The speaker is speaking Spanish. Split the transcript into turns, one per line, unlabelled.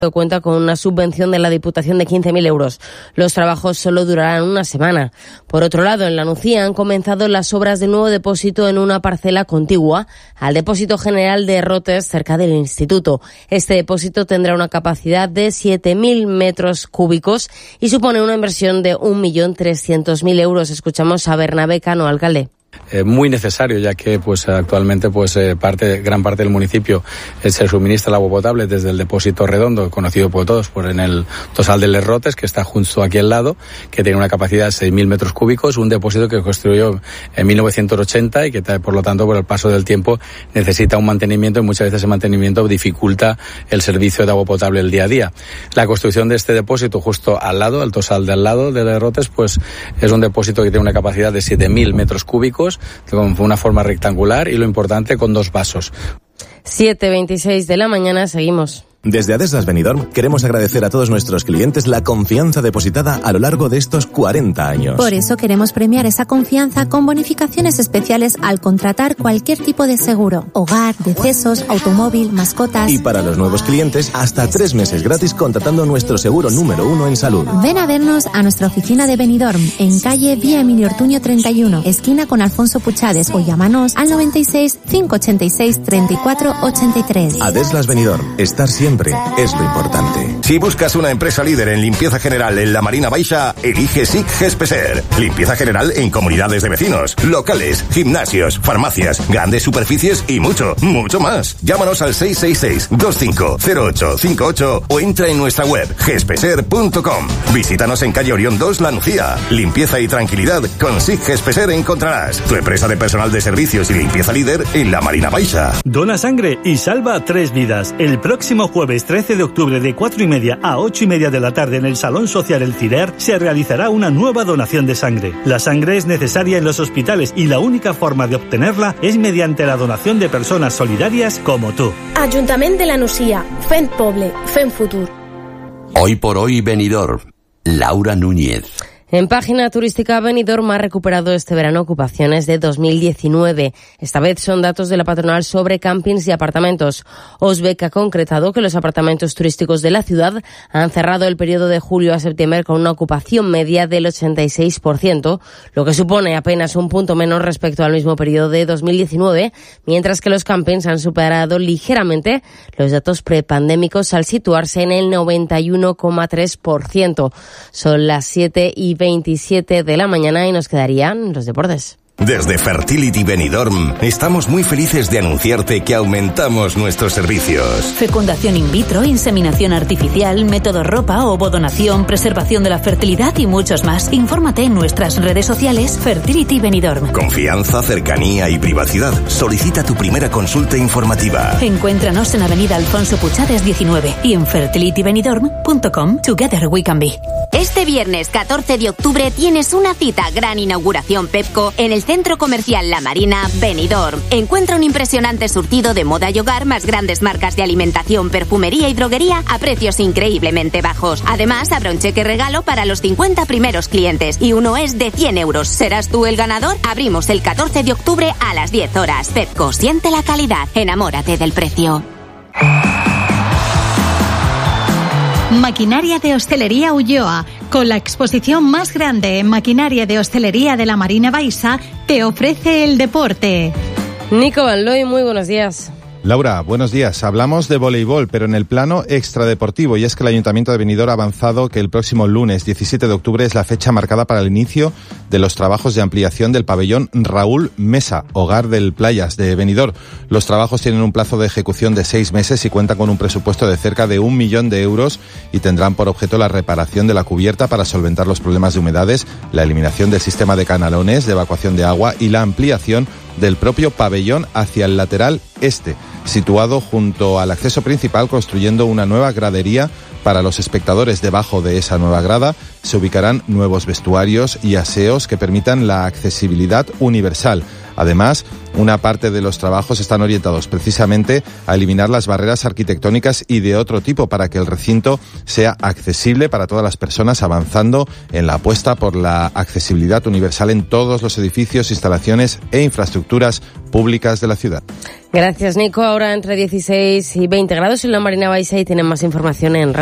cuenta con una subvención de la Diputación de 15.000 euros. Los trabajos solo durarán una semana. Por otro lado, en La Nucía han comenzado las obras de nuevo depósito en una parcela contigua al Depósito General de Rotes, cerca del Instituto. Este depósito tendrá una capacidad de 7.000 metros cúbicos y supone una inversión de 1.300.000 euros. Escuchamos a Bernabé Cano, alcalde.
Muy necesario, ya que actualmente gran parte del municipio se suministra el agua potable desde el depósito redondo, conocido por todos en el Tosal de Les Rotes, que está justo aquí al lado, que tiene una capacidad de 6.000 metros cúbicos, un depósito que construyó en 1980 y que por lo tanto por el paso del tiempo necesita un mantenimiento, y muchas veces ese mantenimiento dificulta el servicio de agua potable el día a día. La construcción de este depósito justo al lado, el Tosal de al lado de Les Rotes, es un depósito que tiene una capacidad de 7.000 metros cúbicos, con una forma rectangular y, lo importante, con 2 vasos.
7:26 de la mañana, seguimos.
Desde Adeslas Benidorm queremos agradecer a todos nuestros clientes la confianza depositada a lo largo de estos 40 años.
Por eso queremos premiar esa confianza con bonificaciones especiales al contratar cualquier tipo de seguro: hogar, decesos, automóvil, mascotas.
Y para los nuevos clientes, hasta 3 meses gratis contratando nuestro seguro número 1 en salud.
Ven a vernos a nuestra oficina de Benidorm, en calle Vía Emilio Ortuño 31, esquina con Alfonso Puchades, o llámanos al 96 586 34 83.
Adeslas Benidorm, estar siempre es lo importante.
Si buscas una empresa líder en limpieza general en la Marina Baixa, elige SIC Gespeser. Limpieza general en comunidades de vecinos, locales, gimnasios, farmacias, grandes superficies y mucho, mucho más. Llámanos al 666-250858 o entra en nuestra web gespeser.com. Visítanos en calle Orión 2, La Nucía. Limpieza y tranquilidad con SIC Gespeser encontrarás. Tu empresa de personal de servicios y limpieza líder en la Marina Baixa.
Dona sangre y salva 3 vidas. El próximo jueves 13 de octubre de 4:30 a 8:30 de la tarde en el Salón Social El Cirer se realizará una nueva donación de sangre. La sangre es necesaria en los hospitales y la única forma de obtenerla es mediante la donación de personas solidarias como tú.
Ayuntamiento de La Nucía, Fent Poble, Fent Futur.
Hoy por hoy Benidorm, Laura Núñez.
En página turística, Benidorm ha recuperado este verano ocupaciones de 2019. Esta vez son datos de la patronal sobre campings y apartamentos. Osbec ha concretado que los apartamentos turísticos de la ciudad han cerrado el periodo de julio a septiembre con una ocupación media del 86%, lo que supone apenas un punto menos respecto al mismo periodo de 2019, mientras que los campings han superado ligeramente los datos prepandémicos al situarse en el 91,3%. Son las 7:27 de la mañana y nos quedarían los deportes.
Desde Fertility Benidorm estamos muy felices de anunciarte que aumentamos nuestros servicios.
Fecundación in vitro, inseminación artificial, método ropa, ovodonación, preservación de la fertilidad y muchos más. Infórmate en nuestras redes sociales Fertility Benidorm.
Confianza, cercanía y privacidad. Solicita tu primera consulta informativa.
Encuéntranos en Avenida Alfonso Puchades 19 y en fertilitybenidorm.com. Together we can be.
Este viernes 14 de octubre tienes una cita, gran inauguración Pepco en el Centro Comercial La Marina, Benidorm. Encuentra un impresionante surtido de moda y hogar, más grandes marcas de alimentación, perfumería y droguería a precios increíblemente bajos. Además, habrá un cheque regalo para los 50 primeros clientes y uno es de 100 euros. ¿Serás tú el ganador? Abrimos el 14 de octubre a las 10 horas. Pepco, siente la calidad. Enamórate del precio.
Maquinaria de Hostelería Ulloa, con la exposición más grande en maquinaria de hostelería de la Marina Baixa, te ofrece el deporte.
Nico Vanloy, muy buenos días.
Laura, buenos días. Hablamos de voleibol, pero en el plano extradeportivo, y es que el Ayuntamiento de Benidorm ha avanzado que el próximo lunes 17 de octubre es la fecha marcada para el inicio de los trabajos de ampliación del pabellón Raúl Mesa, hogar del Playas de Benidorm. Los trabajos tienen un plazo de ejecución de 6 meses y cuentan con un presupuesto de cerca de 1 millón de euros y tendrán por objeto la reparación de la cubierta para solventar los problemas de humedades, la eliminación del sistema de canalones de evacuación de agua y la ampliación del propio pabellón hacia el lateral este, situado junto al acceso principal, construyendo una nueva gradería para los espectadores. Debajo de esa nueva grada se ubicarán nuevos vestuarios y aseos que permitan la accesibilidad universal. Además, una parte de los trabajos están orientados precisamente a eliminar las barreras arquitectónicas y de otro tipo para que el recinto sea accesible para todas las personas, avanzando en la apuesta por la accesibilidad universal en todos los edificios, instalaciones e infraestructuras públicas de la ciudad.
Gracias, Nico. Ahora entre 16 y 20 grados en la Marina Baixa y tienen más información en